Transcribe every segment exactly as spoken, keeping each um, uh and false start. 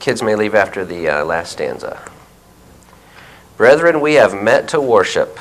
Kids may leave after the uh, last stanza. Brethren, we have met to worship.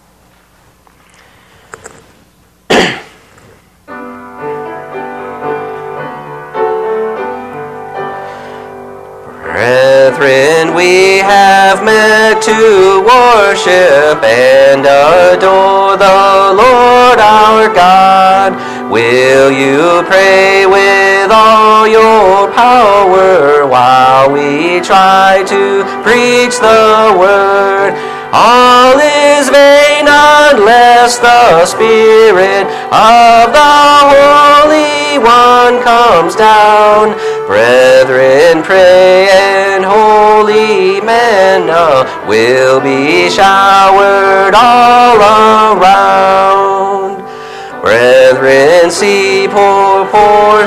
Brethren, we have met to worship and adore the Lord our God. Will you pray with all your power while we try to preach the word? All is vain unless the Spirit of the Holy One comes down. Brethren, pray and holy manna will be showered all around. Brethren, see poor poor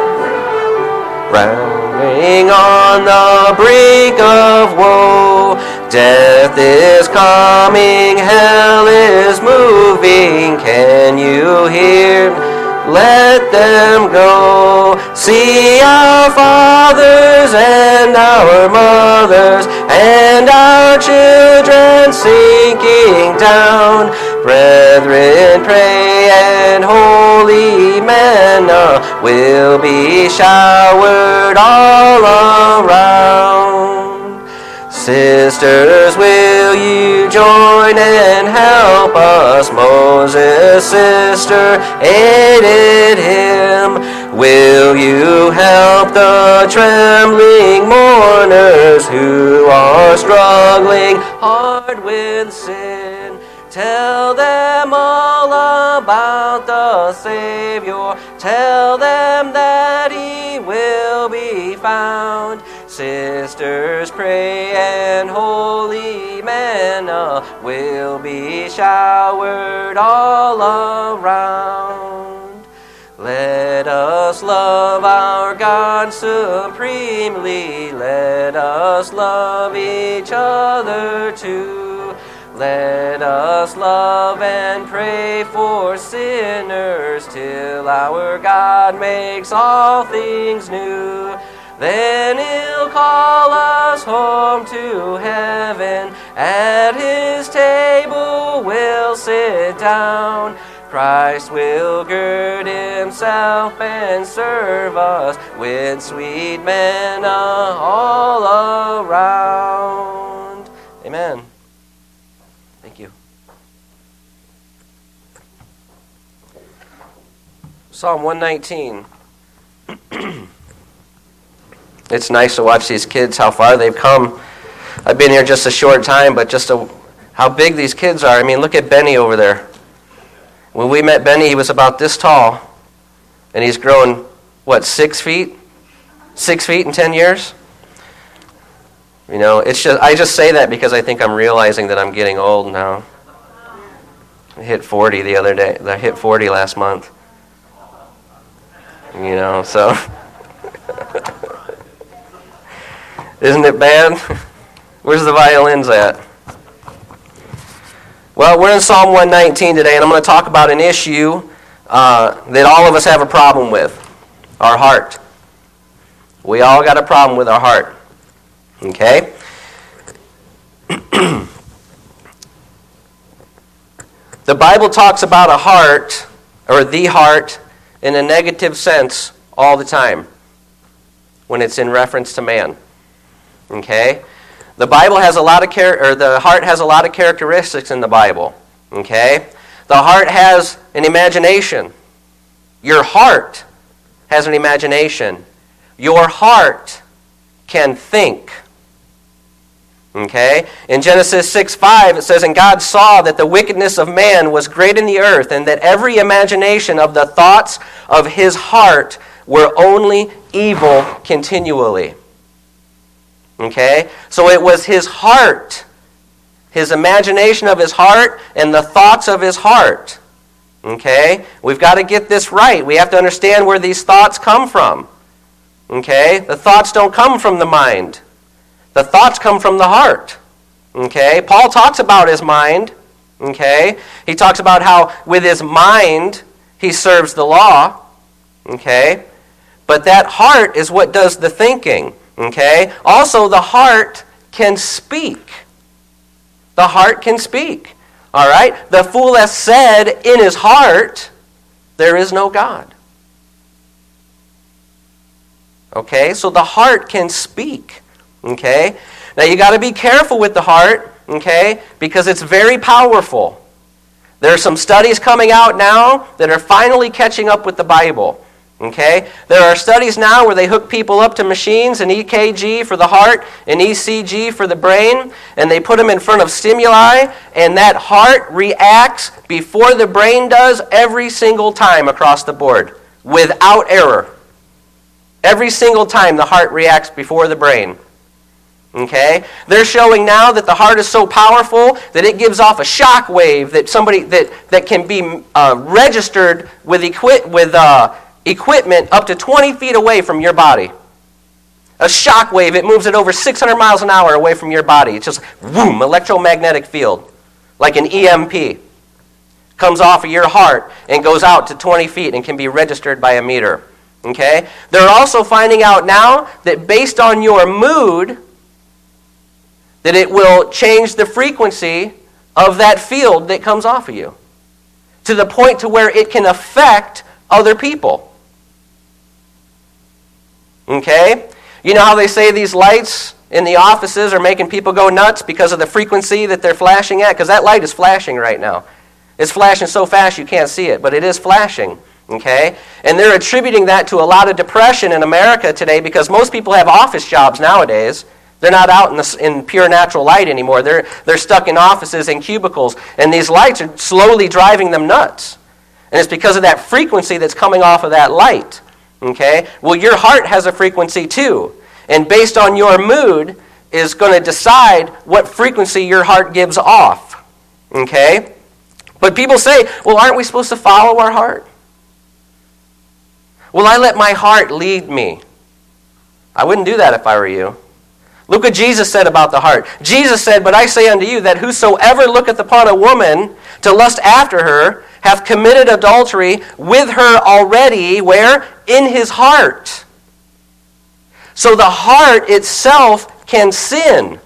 rounding on the brink of woe. Death is coming, hell is moving. Can you hear? Let them go. See our fathers and our mothers and our children sinking down. Brethren, pray and holy manna will be showered all around. Sisters, will you join and help us? Moses' sister aided him. Will you help the trembling mourners who are struggling hard with sin? Tell them all about the Savior. Tell them that He will be found. Sisters, pray and holy manna will be showered all around. Let us love our God supremely. Let us love each other too. Let us love and pray for sinners till our God makes all things new. Then He'll call us home to heaven. At His table we'll sit down. Christ will gird Himself and serve us with sweet manna all around. Amen. Thank you. Psalm one nineteen. It's nice to watch these kids, how far they've come. I've been here just a short time, but just a, how big these kids are. I mean, look at Benny over there. When we met Benny, he was about this tall, and he's grown, what, six feet? Six feet in ten years? You know, it's just I just say that because I think I'm realizing that I'm getting old now. I hit forty the other day. I hit forty last month. You know, so... Isn't it bad? Where's the violins at? Well, we're in Psalm one nineteen today, and I'm going to talk about an issue uh, that all of us have a problem with, our heart. We all got a problem with our heart. Okay? The Bible talks about a heart, or the heart, in a negative sense all the time when it's in reference to man. Okay? The Bible has a lot of char- or the heart has a lot of characteristics in the Bible. Okay? The heart has an imagination. Your heart has an imagination. Your heart can think. Okay? In Genesis six five, it says, "And God saw that the wickedness of man was great in the earth, and that every imagination of the thoughts of his heart were only evil continually." Okay? So it was his heart, his imagination of his heart, and the thoughts of his heart. Okay? We've got to get this right. We have to understand where these thoughts come from. Okay? The thoughts don't come from the mind. The thoughts come from the heart. Okay? Paul talks about his mind. Okay? He talks about how with his mind he serves the law. Okay? But that heart is what does the thinking. Okay? Also, the heart can speak. The heart can speak. All right? The fool hath said in his heart, there is no God. Okay? So the heart can speak. Okay? Now you got to be careful with the heart, okay? Because it's very powerful. There are some studies coming out now that are finally catching up with the Bible. Okay? There are studies now where they hook people up to machines, an E K G for the heart, an E C G for the brain, and they put them in front of stimuli, and that heart reacts before the brain does every single time across the board, without error. Every single time the heart reacts before the brain. Okay? They're showing now that the heart is so powerful that it gives off a shock wave that somebody that, that can be uh, registered with equi- with uh, equipment up to twenty feet away from your body. A shock wave, it moves it over six hundred miles an hour away from your body. It's just, whoom, electromagnetic field, like an E M P. Comes off of your heart and goes out to twenty feet and can be registered by a meter. Okay? They're also finding out now that based on your mood, that it will change the frequency of that field that comes off of you to the point to where it can affect other people. Okay? You know how they say these lights in the offices are making people go nuts because of the frequency that they're flashing at? Because that light is flashing right now. It's flashing so fast you can't see it, but it is flashing. Okay? And they're attributing that to a lot of depression in America today because most people have office jobs nowadays. They're not out in, the, in pure natural light anymore. They're, they're stuck in offices and cubicles, and these lights are slowly driving them nuts. And it's because of that frequency that's coming off of that light. Okay? Well, your heart has a frequency too, and based on your mood is going to decide what frequency your heart gives off. Okay? But people say, well, aren't we supposed to follow our heart? Well, I let my heart lead me. I wouldn't do that if I were you. Look what Jesus said about the heart. Jesus said, but I say unto you that whosoever looketh upon a woman to lust after her hath committed adultery with her already, where? In his heart. So the heart itself can sin.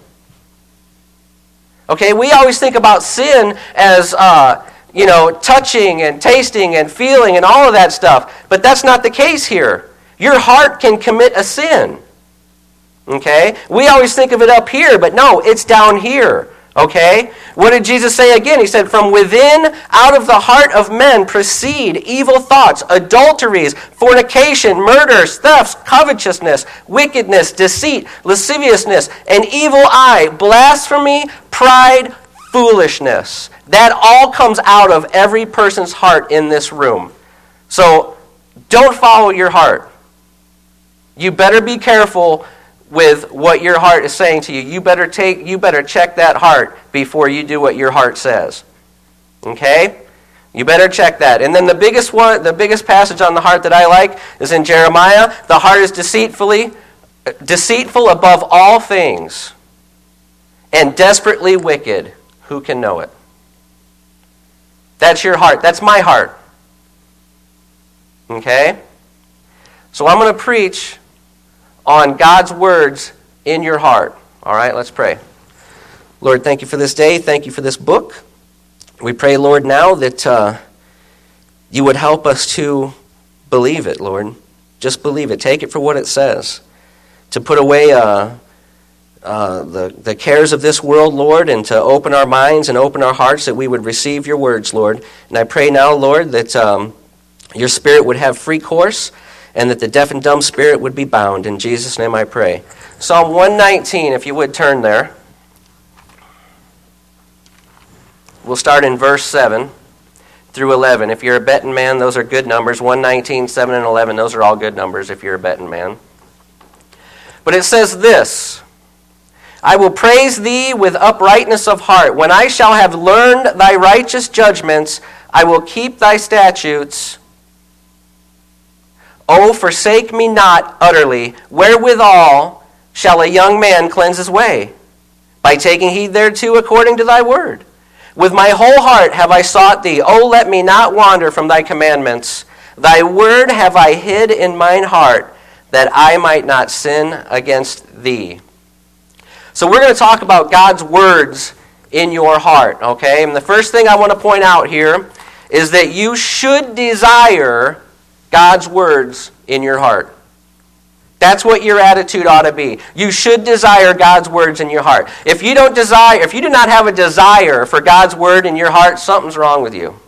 Okay, we always think about sin as, uh, you know, touching and tasting and feeling and all of that stuff. But that's not the case here. Your heart can commit a sin. Okay? We always think of it up here, but no, it's down here. Okay? What did Jesus say again? He said, from within, out of the heart of men proceed evil thoughts, adulteries, fornication, murders, thefts, covetousness, wickedness, deceit, lasciviousness, an evil eye, blasphemy, pride, foolishness. That all comes out of every person's heart in this room. So, don't follow your heart. You better be careful with what your heart is saying to you. You better take you better check that heart before you do what your heart says. Okay? You better check that. And then the biggest one, the biggest passage on the heart that I like is in Jeremiah. The heart is deceitfully deceitful above all things and desperately wicked. Who can know it? That's your heart. That's my heart. Okay? So I'm going to preach on God's words in your heart. All right, let's pray. Lord, thank you for this day. Thank you for this book. We pray, Lord, now that uh, you would help us to believe it, Lord. Just believe it. Take it for what it says. To put away uh, uh, the, the cares of this world, Lord, and to open our minds and open our hearts that we would receive your words, Lord. And I pray now, Lord, that um, your Spirit would have free course and that the deaf and dumb spirit would be bound. In Jesus' name I pray. Psalm one nineteen, if you would turn there. We'll start in verse seven through eleven. If you're a betting man, those are good numbers. one nineteen, seven, and eleven, those are all good numbers if you're a betting man. But it says this, I will praise thee with uprightness of heart. When I shall have learned thy righteous judgments, I will keep thy statutes. O forsake me not utterly. Wherewithal shall a young man cleanse his way? By taking heed thereto according to thy word. With my whole heart have I sought thee. O let me not wander from thy commandments. Thy word have I hid in mine heart, that I might not sin against thee. So we're going to talk about God's words in your heart, okay? And the first thing I want to point out here is that you should desire God's words in your heart. That's what your attitude ought to be. You should desire God's words in your heart. If you don't desire, if you do not have a desire for God's word in your heart, something's wrong with you.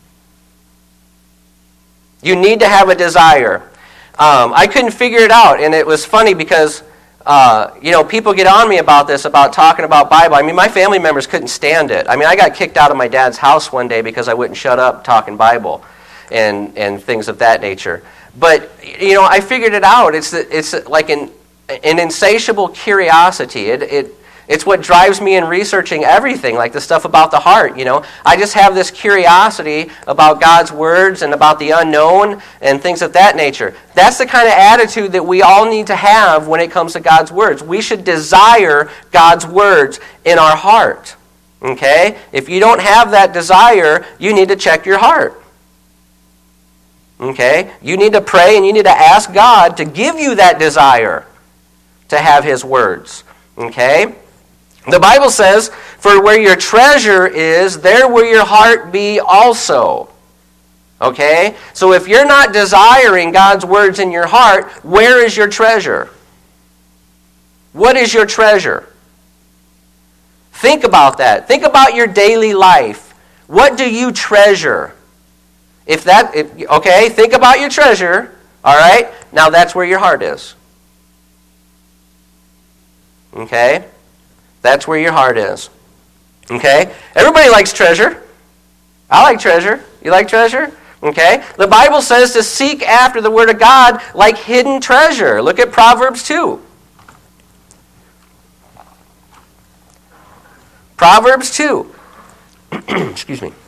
You need to have a desire. Um, I couldn't figure it out, and it was funny because uh, you know, people get on me about this, about talking about Bible. I mean, my family members couldn't stand it. I mean, I got kicked out of my dad's house one day because I wouldn't shut up talking Bible and and things of that nature. But, you know, I figured it out. It's it's like an an insatiable curiosity. It it it's what drives me in researching everything, like the stuff about the heart, you know. I just have this curiosity about God's words and about the unknown and things of that nature. That's the kind of attitude that we all need to have when it comes to God's words. We should desire God's words in our heart, okay? If you don't have that desire, you need to check your heart. Okay? You need to pray and you need to ask God to give you that desire to have His words. Okay? The Bible says, for where your treasure is, there will your heart be also. Okay? So if you're not desiring God's words in your heart, where is your treasure? What is your treasure? Think about that. Think about your daily life. What do you treasure? If that, if, okay, think about your treasure, all right? Now that's where your heart is. Okay? That's where your heart is. Okay? Everybody likes treasure. I like treasure. You like treasure? Okay? The Bible says to seek after the Word of God like hidden treasure. Look at Proverbs two. Proverbs two. Excuse me.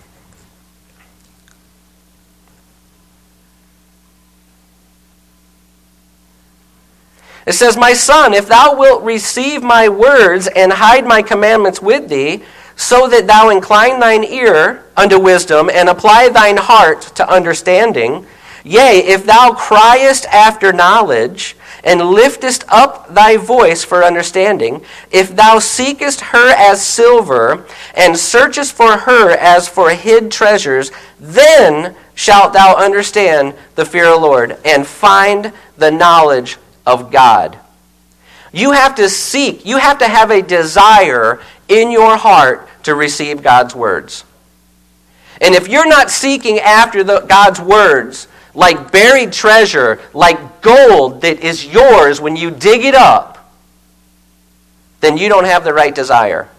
It says, my son, if thou wilt receive my words and hide my commandments with thee, so that thou incline thine ear unto wisdom and apply thine heart to understanding, yea, if thou criest after knowledge and liftest up thy voice for understanding, if thou seekest her as silver and searchest for her as for hid treasures, then shalt thou understand the fear of the Lord and find the knowledge of God. You have to seek, you have to have a desire in your heart to receive God's words. And if you're not seeking after the, God's words like buried treasure, like gold that is yours when you dig it up, then you don't have the right desire.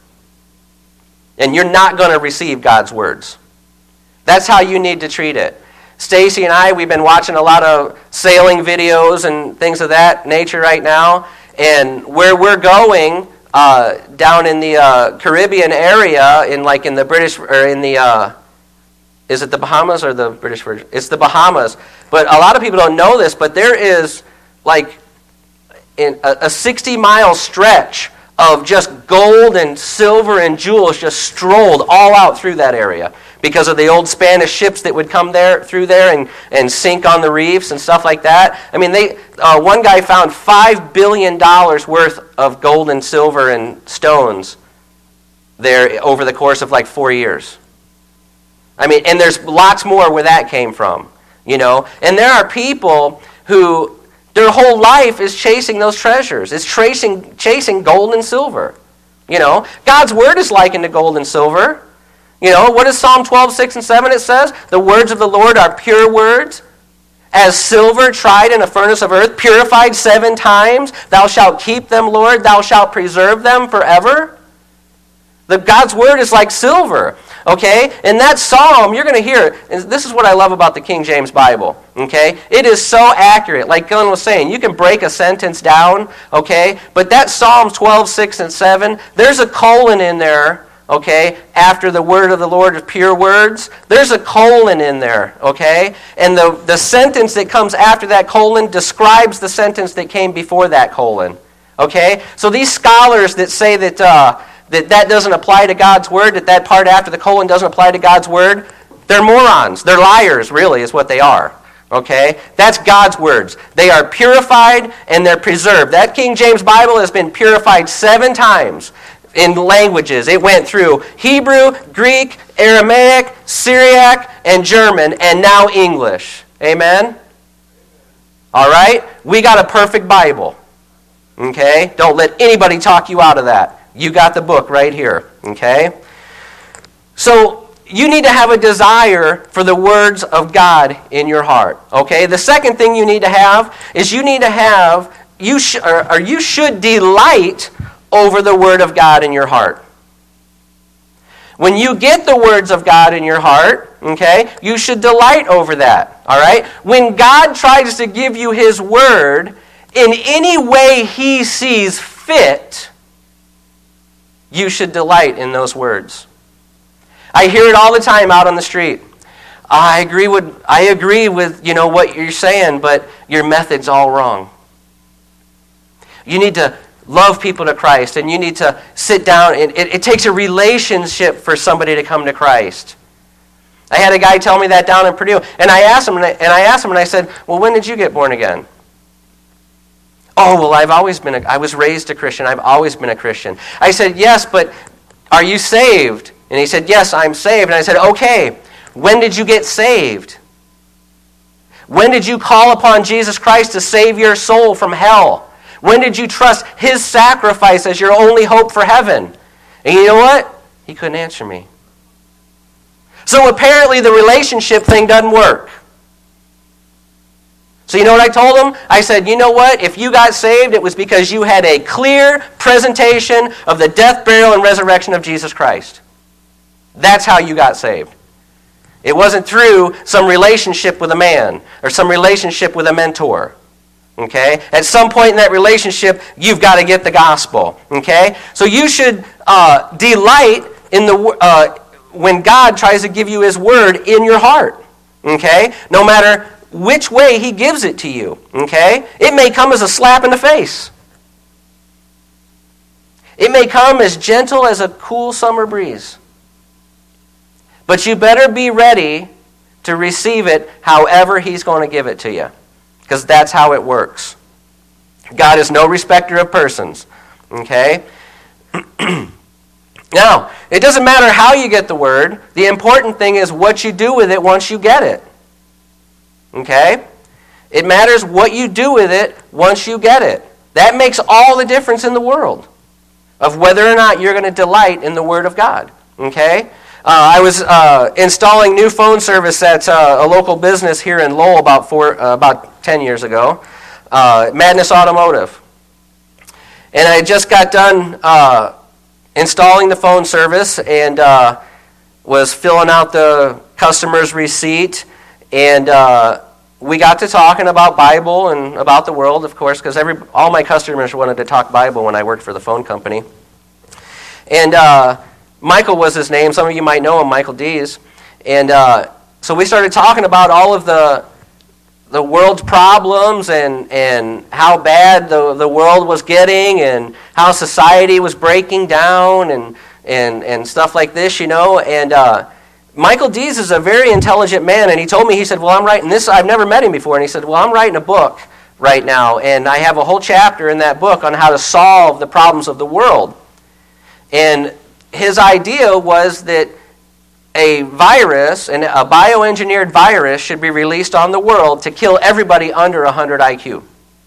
And you're not going to receive God's words. That's how you need to treat it. Stacy and I, we've been watching a lot of sailing videos and things of that nature right now. And where we're going, uh, down in the uh, Caribbean area, in like in the British, or in the, uh, is it the Bahamas or the British Virgin? It's the Bahamas. But a lot of people don't know this, but there is like in a sixty-mile stretch of just gold and silver and jewels just strolled all out through that area, because of the old Spanish ships that would come there through there and, and sink on the reefs and stuff like that. I mean, they uh, one guy found five billion dollars worth of gold and silver and stones there over the course of like four years. I mean, and there's lots more where that came from, you know. And there are people who their whole life is chasing those treasures. It's chasing, chasing gold and silver, you know. God's word is likened to gold and silver. You know, what is Psalm twelve, six and seven? It says, the words of the Lord are pure words, as silver tried in a furnace of earth, purified seven times. Thou shalt keep them, Lord. Thou shalt preserve them forever. The God's word is like silver. Okay? In that psalm, you're going to hear, and this is what I love about the King James Bible. Okay? It is so accurate. Like Glenn was saying, you can break a sentence down. Okay? But that Psalms twelve, six and seven, there's a colon in there. Okay, after the word of the Lord is pure words, there's a colon in there, okay? And the, the sentence that comes after that colon describes the sentence that came before that colon, okay? So these scholars that say that, uh, that that doesn't apply to God's word, that that part after the colon doesn't apply to God's word, they're morons. They're liars, really, is what they are, Okay? That's God's words. They are purified and they're preserved. That King James Bible has been purified seven times in languages. It went through Hebrew, Greek, Aramaic, Syriac, and German, and now English. Amen? All right? We got a perfect Bible. Okay? Don't let anybody talk you out of that. You got the book right here. Okay? So, you need to have a desire for the words of God in your heart. Okay? The second thing you need to have is you need to have, you sh- or, or you should delight over the Word of God in your heart. When you get the words of God in your heart, okay, you should delight over that. All right? When God tries to give you His Word in any way He sees fit, you should delight in those words. I hear it all the time out on the street. I agree with I agree with, you know, what you're saying, but your method's all wrong. You need to love people to Christ, and you need to sit down. And it, it takes a relationship for somebody to come to Christ. I had a guy tell me that down in Purdue, and I asked him, and I, and I asked him, and I said, "Well, when did you get born again?" "Oh, well, I've always been. A, I was raised a Christian. I've always been a Christian." I said, "Yes, but are you saved?" And he said, "Yes, I'm saved." And I said, "Okay, when did you get saved? When did you call upon Jesus Christ to save your soul from hell? When did you trust His sacrifice as your only hope for heaven?" And you know what? He couldn't answer me. So apparently the relationship thing doesn't work. So you know what I told him? I said, "You know what? If you got saved, it was because you had a clear presentation of the death, burial, and resurrection of Jesus Christ. That's how you got saved. It wasn't through some relationship with a man or some relationship with a mentor. Okay? At some point in that relationship, you've got to get the gospel. Okay? So you should uh, delight in the uh, when God tries to give you His word in your heart. Okay? No matter which way He gives it to you. Okay? It may come as a slap in the face. It may come as gentle as a cool summer breeze. But you better be ready to receive it however He's going to give it to you. Because that's how it works. God is no respecter of persons. Okay? Now, it doesn't matter how you get the word. The important thing is what you do with it once you get it. Okay? It matters what you do with it once you get it. That makes all the difference in the world of whether or not you're going to delight in the Word of God. Okay? Uh, I was uh, installing new phone service at uh, a local business here in Lowell about four, uh, about ten years ago, uh, Madness Automotive. And I just got done uh, installing the phone service and uh, was filling out the customer's receipt. And uh, we got to talking about Bible and about the world, of course, because every all my customers wanted to talk Bible when I worked for the phone company. And uh, Michael was his name. Some of you might know him, Michael Dees. And uh, so we started talking about all of the the world's problems and, and how bad the, the world was getting and how society was breaking down and and, and stuff like this, you know. And uh, Michael Dees is a very intelligent man, and he told me, he said, well, I'm writing this. I've never met him before. And he said, well, I'm writing a book right now, and I have a whole chapter in that book on how to solve the problems of the world. And his idea was that a virus, and a bioengineered virus, should be released on the world to kill everybody under one hundred I Q.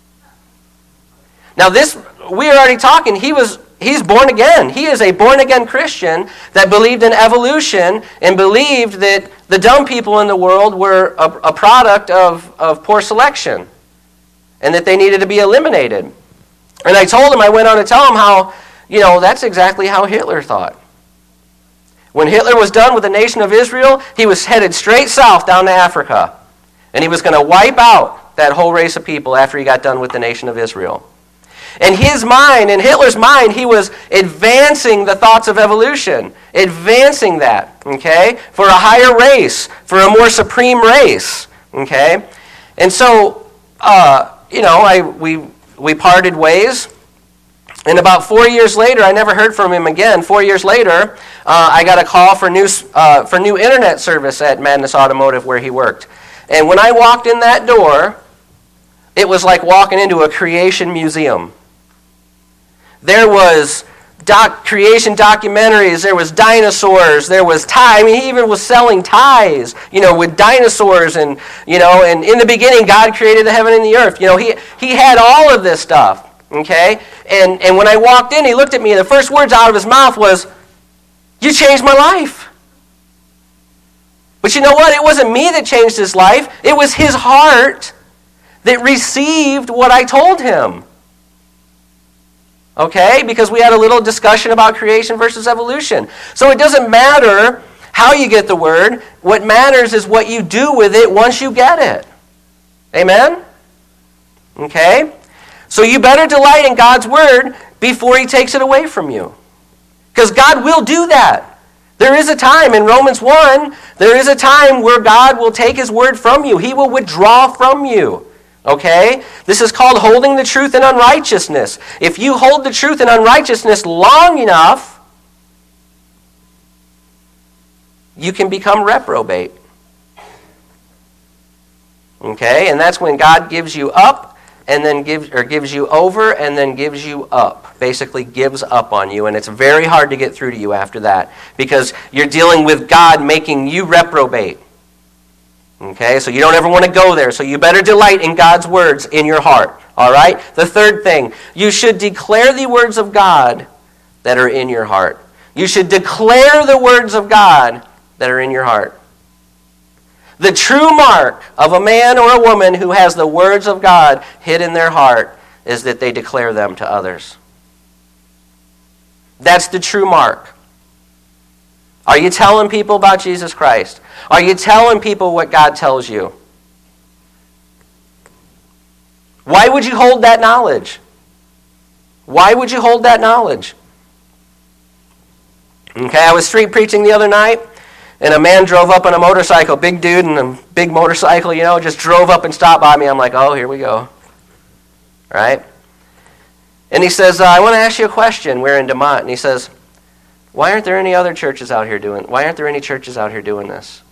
Now this, we are already talking, he was, he's born again. He is a born-again Christian that believed in evolution and believed that the dumb people in the world were a, a product of, of poor selection and that they needed to be eliminated. And I told him, I went on to tell him how, you know, that's exactly how Hitler thought. When Hitler was done with the nation of Israel, he was headed straight south down to Africa. And he was going to wipe out that whole race of people after he got done with the nation of Israel. In his mind, in Hitler's mind, he was advancing the thoughts of evolution. Advancing that, okay? For a higher race, for a more supreme race, okay? And so, uh, you know, I we we parted ways. And about four years later, I never heard from him again. Four years later, uh, I got a call for new uh, for new internet service at Madness Automotive where he worked. And when I walked in that door, it was like walking into a creation museum. There was doc, creation documentaries, there was dinosaurs, there was tie. I mean, he even was selling ties, you know, with dinosaurs. And, you know, and in the beginning, God created the heaven and the earth. You know, he, he had all of this stuff, okay? And, and when I walked in, he looked at me, and the first words out of his mouth was, "You changed my life." But you know what? It wasn't me that changed his life. It was his heart that received what I told him. Okay? Because we had a little discussion about creation versus evolution. So it doesn't matter how you get the word. What matters is what you do with it once you get it. Amen? Okay? So you better delight in God's word before he takes it away from you. Because God will do that. There is a time in Romans one, there is a time where God will take his word from you. He will withdraw from you. Okay? This is called holding the truth in unrighteousness. If you hold the truth in unrighteousness long enough, you can become reprobate. Okay? And that's when God gives you up and then gives or gives you over and then gives you up. Basically gives up on you, and it's very hard to get through to you after that because you're dealing with God making you reprobate. Okay, so you don't ever want to go there. So you better delight in God's words in your heart. All right? The third thing, you should declare the words of God that are in your heart. You should declare the words of God that are in your heart. The true mark of a man or a woman who has the words of God hid in their heart is that they declare them to others. That's the true mark. Are you telling people about Jesus Christ? Are you telling people what God tells you? Why would you hold that knowledge? Why would you hold that knowledge? Okay, I was street preaching the other night, and a man drove up on a motorcycle, big dude and a big motorcycle, you know, just drove up and stopped by me. I'm like, oh, here we go. Right? And he says, uh, I want to ask you a question. We're in DeMont. And he says, why aren't there any other churches out here doing, why aren't there any churches out here doing this?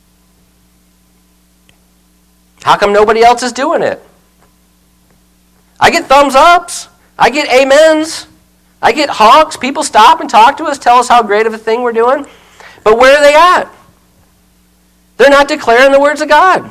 How come nobody else is doing it? I get thumbs ups. I get amens. I get honks. People stop and talk to us, tell us how great of a thing we're doing. But where are they at? They're not declaring the words of God.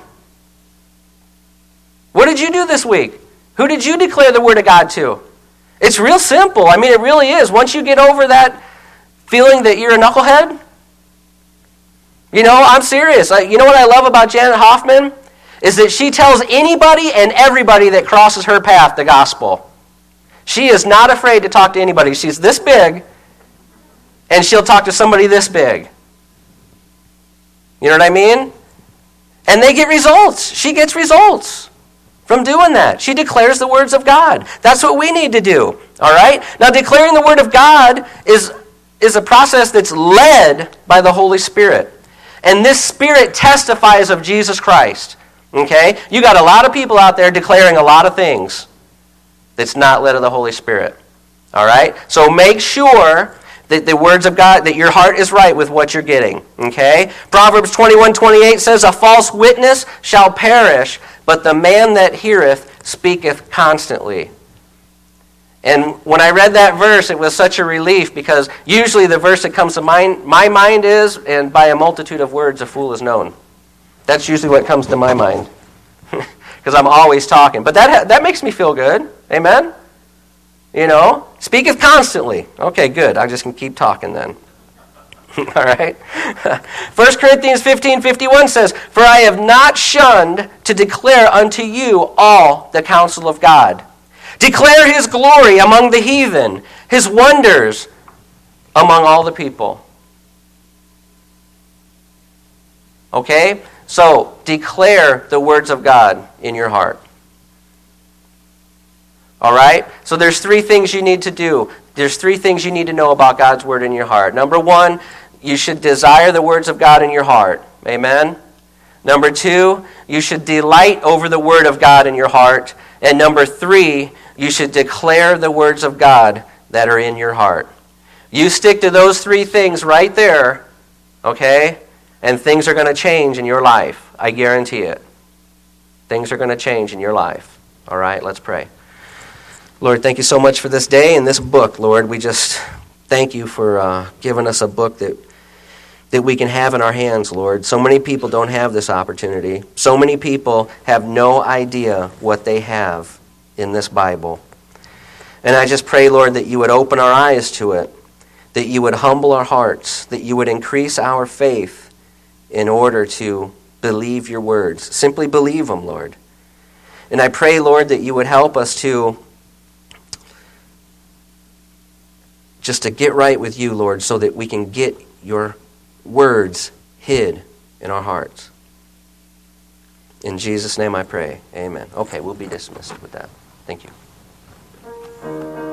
What did you do this week? Who did you declare the word of God to? It's real simple. I mean, it really is. Once you get over that feeling that you're a knucklehead, you know, I'm serious. I, you know what I love about Janet Hoffman? Is that she tells anybody and everybody that crosses her path the gospel. She is not afraid to talk to anybody. She's this big, and she'll talk to somebody this big. You know what I mean? And they get results. She gets results from doing that. She declares the words of God. That's what we need to do. All right? Now, declaring the word of God is, is a process that's led by the Holy Spirit. And this Spirit testifies of Jesus Christ. Okay? You got a lot of people out there declaring a lot of things that's not led of the Holy Spirit. All right? So make sure that the words of God, that your heart is right with what you're getting. Okay? Proverbs twenty-one twenty-eight says, a false witness shall perish, but the man that heareth speaketh constantly. And when I read that verse, it was such a relief because usually the verse that comes to mind, my mind is, and by a multitude of words a fool is known. That's usually what comes to my mind. Because I'm always talking. But that that makes me feel good. Amen? You know? Speaketh constantly. Okay, good. I just can keep talking then. All right? First Corinthians fifteen fifty-one says, for I have not shunned to declare unto you all the counsel of God. Declare his glory among the heathen, his wonders among all the people. Okay? So, declare the words of God in your heart. All right? So there's three things you need to do. There's three things you need to know about God's word in your heart. Number one, you should desire the words of God in your heart. Amen? Number two, you should delight over the word of God in your heart. And number three, you should declare the words of God that are in your heart. You stick to those three things right there, okay? And things are going to change in your life. I guarantee it. Things are going to change in your life. All right, let's pray. Lord, thank you so much for this day and this book, Lord. We just thank you for uh, giving us a book that that we can have in our hands, Lord. So many people don't have this opportunity. So many people have no idea what they have in this Bible. And I just pray, Lord, that you would open our eyes to it, that you would humble our hearts, that you would increase our faith in order to believe your words. Simply believe them, Lord. And I pray, Lord, that you would help us to just to get right with you, Lord, so that we can get your words hid in our hearts. In Jesus' name I pray. Amen. Okay, we'll be dismissed with that. Thank you.